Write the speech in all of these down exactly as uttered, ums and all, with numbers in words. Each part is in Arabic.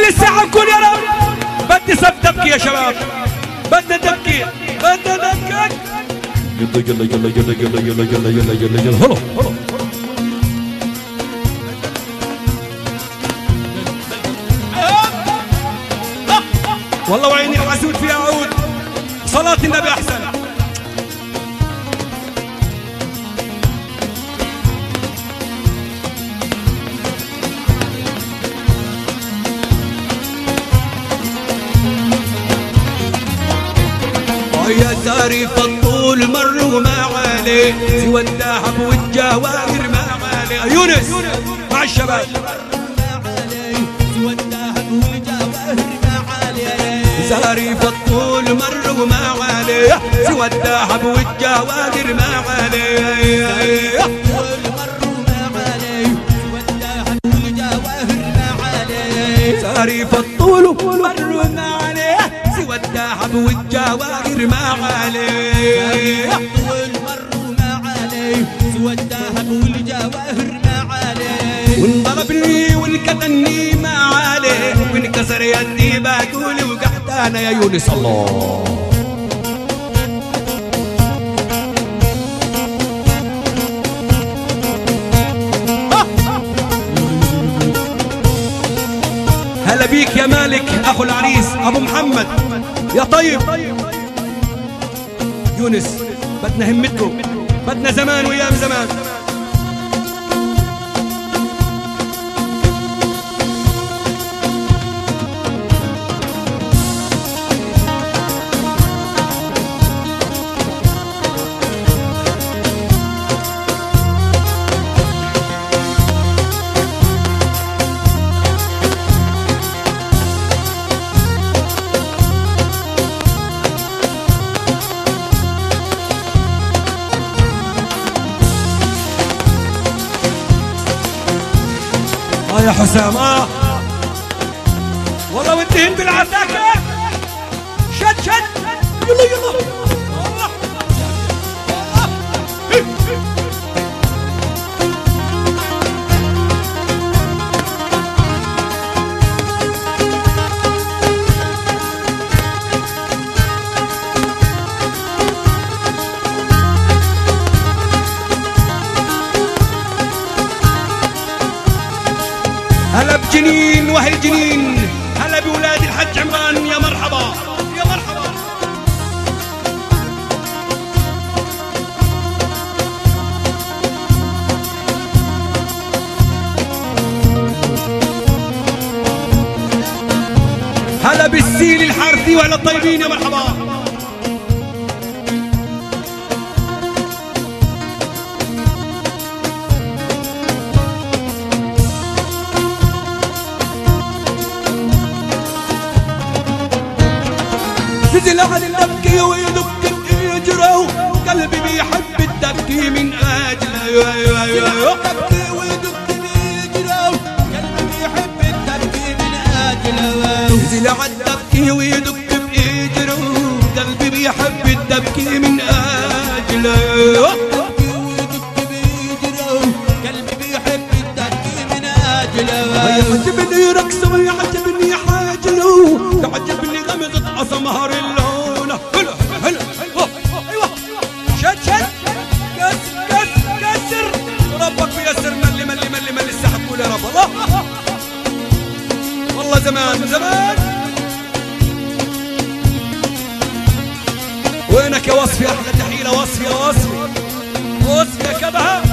خلي الساعة نقول يا رب. بدي سب تبكي يا شباب، بدنا تبكي، بدنا نبكي. يلا يلا يلا يلا يلا يلا يلا يلا يلا هلا هلا. والله وعيني حسود فيها عود، صلاة النبي أحسن. يا زارف الطول مر وما عليه سوى الذهب والجواهر ما عليه. يونس مع الشباب. سوى الذهب والجواهر ما عليه. زارف الطول مر وما عليه سوى الذهب والجواهر ما عليه. زارف الطول مر وما عليه سوى الذهب والجواهر ما عليه. والمر ما عليه سوى الذهب والجواهر ما عليه. وانضربني وانكتني ما عليه وانكسر يدي بقول وقعت انا يا يونس. الله هلا بيك يا مالك اخو العريس ابو محمد يا طيب. يونس بدنا همتكم، بدنا زمان وايام زمان. يا حسام اه والله وانتهن بالعساكر. شد شد يلا يلا. هلا بجنين واهل جنين، هلا بولاد الحج عمران يا مرحبا يا مرحبا. هلا بالسيل الحارثي وعلى الطيبين يا مرحبا. نزل على الدبكي ويدق يجرو قلبي بيحب الدبكي من اجله. الدبكي ويدق يجرو قلبي بيحب الدبكي من اجله. نزل على الدبكي ويدق بيجرو قلبي بيحب الدبكي من اجله. الدبكي ويدق بيجرو قلبي بيحب الدبكي من اجله. يعجبني رقصه ويعجبني حاجله، تعجبني غمضة أسمهر اللونة. هلا هلا ايوه شد شد كسر كسر كسر. ربك بيسر ملي ملي ملي ملي السحب قول يا رب. الله والله زمان زمان. وينك يا وصفي احلى تحيه لوصفي يا وصفي وصفي يا كبهه.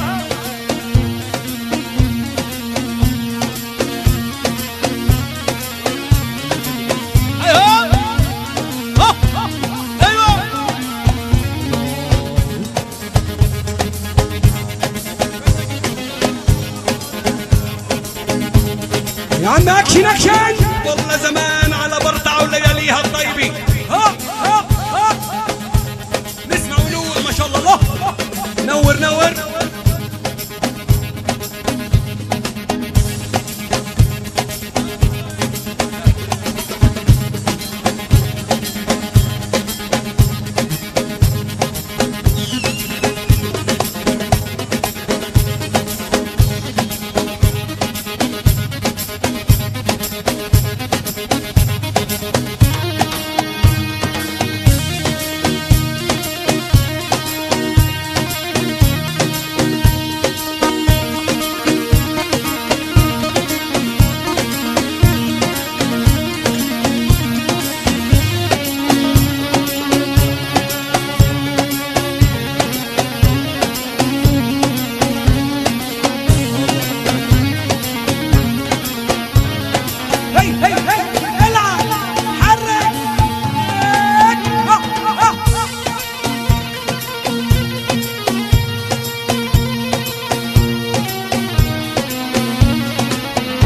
يا عم اكشن اكشن. والله زمان على برطع ولياليها الطيبين. ها ها ها نسمع ونور ما شاء الله. الله نور نور.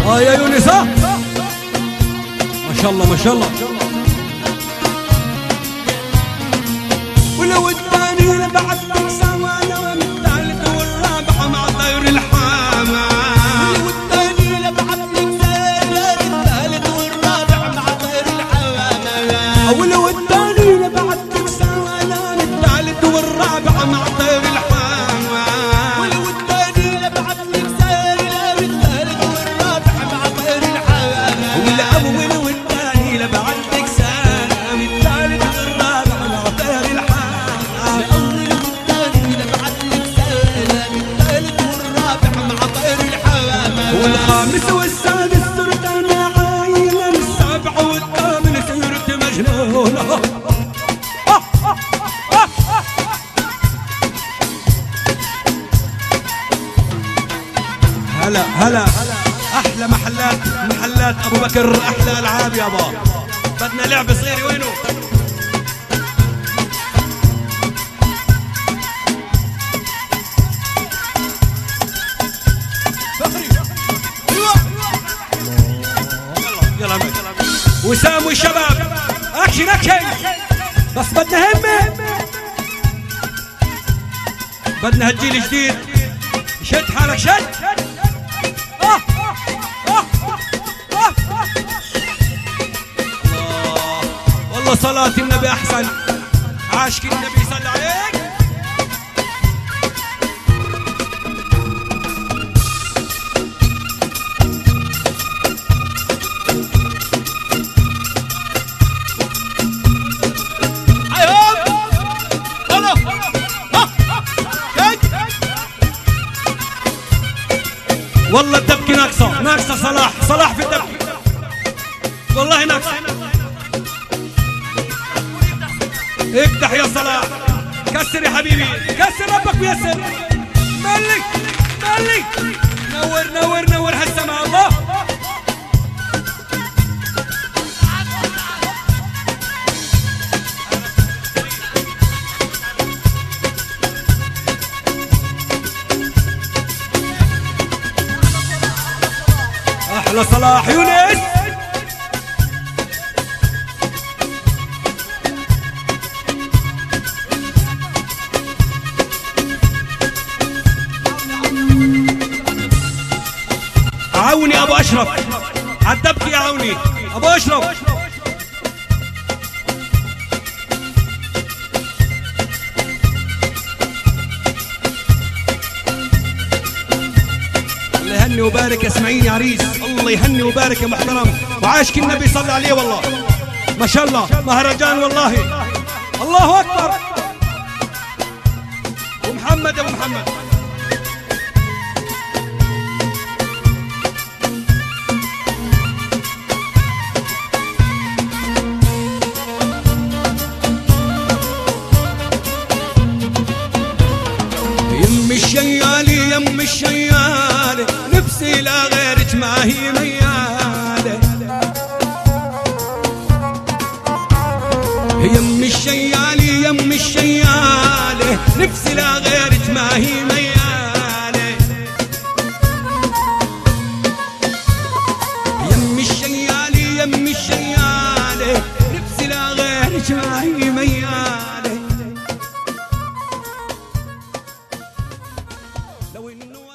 اه يا يونس اه ما شاء الله ما شاء الله. ولو الثاني بعد سوا لو الثالث والرابع مع طير الحامة. ولو الثاني بعد الثالث والرابع مع طير الحامة. ولو الثاني بعد سوا لو الثالث والرابع مع طير الحامة. ولو الثاني بعد الثالث والرابع مع طير الحامة. والأول والثاني بعد سلام الثالث والرابع مع طير الحامة. الأول والثاني بعد سلام الثالث والرابع مع طير الحامة. والخامس والسادس صرت أنا عايلة. السابع والثامن صرت مجنونة. هلا هلا احلى محلات محلات ابو بكر، احلى العاب يابا. بدنا لعب صغير وينه؟ يلا يلا وسام والشباب اكشن اكشن. بس بدنا همه، بدنا هالجيل الجديد. شد حالك شد. آه آه آه الله والله صلاة النبي أحسن. عاشق النبي صلى عليك. والله الدبكة ناقصة ناقصة. صلاح صلاح في الدبكة والله ناقصة. افتح يا صلاح، كسر يا حبيبي، كسر ربك ويسر. ملك ملك نور نور نور هالسماء الله. احلى صلاح يونس. عوني ابو اشرف عالدبكي يا عوني ابو اشرف. الله يهني وبارك. اسمعيني يا عريس، الله يهني وبارك يا محترم. وعاشق النبي صلى عليه والله ما شاء الله. مهرجان والله. الله اكبر. ومحمد ابو محمد يم الشيالي يم الشيالي. نفسي لا غيرك ما هي ميالة. يم الشيالي يم الشيالي. نفسي لا غيرك ما هي ميالة. يم الشيالي يم الشيالي. نفسي لا غيرك ما هي ميالة. لو انه